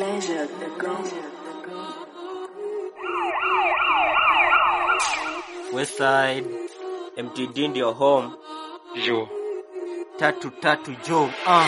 pleasure, the go. Westside, MTD ndio home. Jo. Tatu Joe.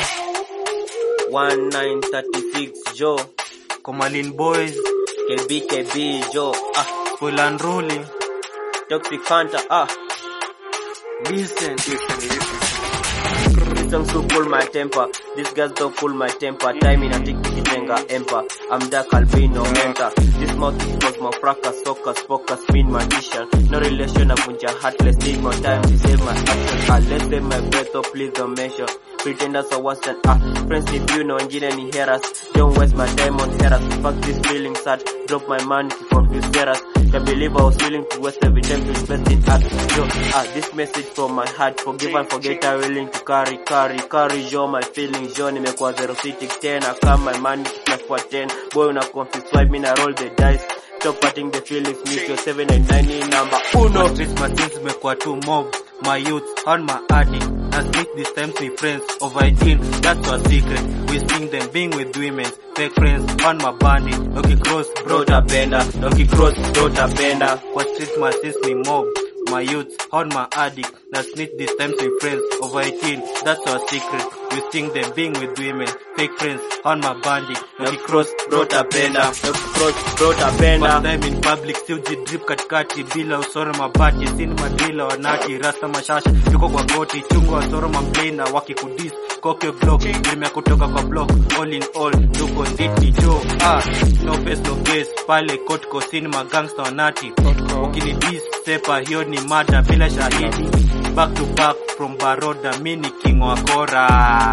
1936 Joe. Komalin Boys. KB Joe. Full and rolling. Toxic Hunter. Listen. These songs do pull my temper. These guys don't pull my temper. Time in a tick kitenga emper. I'm dark albino mentor. This mouth is fracas, focus, mean magician. No relation, avunja heartless. Need more time to save my action. Let's save my breath, please don't measure. Pretenders are worse than friends if you know engine ni heras. Don't waste my time on heras. Fuck this feeling sad. Drop my money to confuse heras. Can't believe I was willing to waste every time to invest in art. Yo, this message from my heart. Forgive and forget, I'm willing to carry. Yo, my feelings. Yo, nimekuwa 0610. I come my money plus for 10. Boy, una confuse why me na roll the dice. Stop patting the feelings. Meet your 7 and 9 in number uno. Christmas things mekwa too mob. My youth on my addict. As meet this time to friends over 18. That's our secret. We sing them being with women. Fake friends on my bandit. Noki cross bro tapenda. Kwa Christmas is me mob. My youth on my addict. Let's meet this time to friends over 18. That's our secret. We sing them being with women. Fake friends on my bandit. Noki cross bro tapenda. First time in public still drip katikati bila usoro mabati. Sini madila wanati rasta mashasha. Yuko kwa goti chungu wasoro mamplena wakikudis. Koke block dream ya kutoka kwa block. All in all tuko nditi Joe. No face no case pale kotko cinema gangster wanati. Ukinidis sepa hiyo ni mada bila shahidi. Back to back from Baroda mini king wa kora.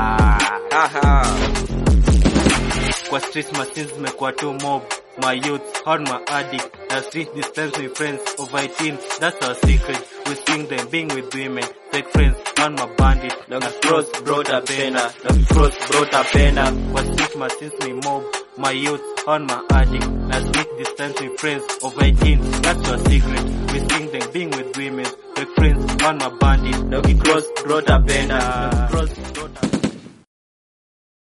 Kwa streets machines mekwa too mob. My youth on my addict. I street distance with friends over 18. That's our secret. We sing them being with women. Fake friends on my bandit. Cross bro tapenda. Kwa streets machines me mob. My youth on my addict. I street distance with friends over 18. That's our secret. We sing them being with women. Fake friends on my bandit. Cross bro tapenda.